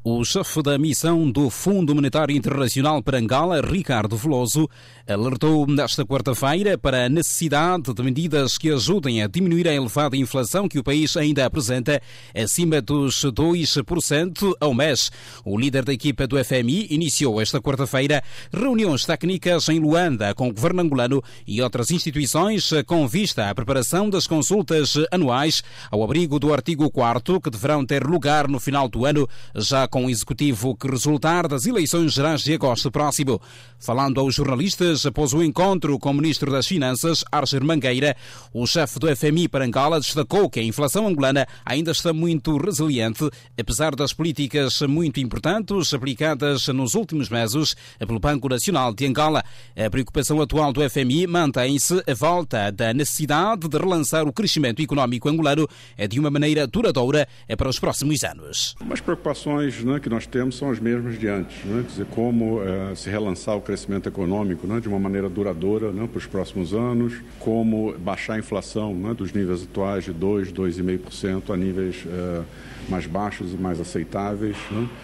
O chefe da missão do Fundo Monetário Internacional para Angola, Ricardo Veloso, alertou nesta quarta-feira para a necessidade de medidas que ajudem a diminuir a elevada inflação que o país ainda apresenta, acima dos 2% ao mês. O líder da equipa do FMI iniciou esta quarta-feira reuniões técnicas em Luanda com o governo angolano e outras instituições com vista à preparação das consultas anuais ao abrigo do artigo 4º, que deverão ter lugar no final do ano, já com o executivo que resultar das eleições gerais de agosto próximo. Falando aos jornalistas após o encontro com o ministro das Finanças, Archer Mangueira, o chefe do FMI para Angola destacou que a inflação angolana ainda está muito resiliente, apesar das políticas muito importantes aplicadas nos últimos meses pelo Banco Nacional de Angola. A preocupação atual do FMI mantém-se à volta da necessidade de relançar o crescimento económico angolano de uma maneira duradoura para os próximos anos. As preocupações que nós temos são as mesmas de antes, quer dizer, como se relançar o crescimento econômico de uma maneira duradoura para os próximos anos, como baixar a inflação dos níveis atuais de 2,5% a níveis mais baixos e mais aceitáveis,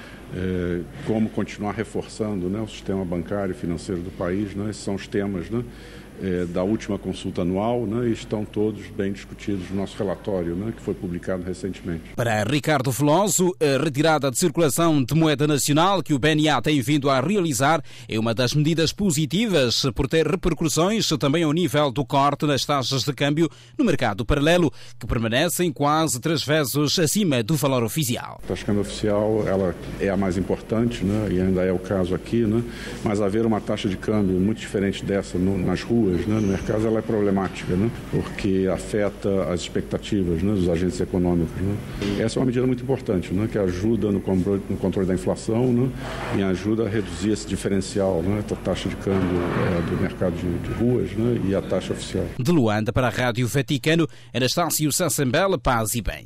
como continuar reforçando o sistema bancário e financeiro do país. Esses são os temas da última consulta anual e estão todos bem discutidos no nosso relatório que foi publicado recentemente. Para Ricardo Veloso, a retirada de circulação de moeda nacional que o BNA tem vindo a realizar é uma das medidas positivas por ter repercussões também ao nível do corte nas taxas de câmbio no mercado paralelo, que permanecem quase 3 vezes acima do valor oficial. A taxa de câmbio oficial ela é a mais importante e ainda é o caso aqui, mas haver uma taxa de câmbio muito diferente dessa nas ruas, no mercado, ela é problemática, porque afeta as expectativas dos agentes econômicos. Essa é uma medida muito importante, que ajuda no controle da inflação e ajuda a reduzir esse diferencial, a taxa de câmbio do mercado de ruas e a taxa oficial. De Luanda para a Rádio Vaticano, Anastácio Sassambel, paz e bem.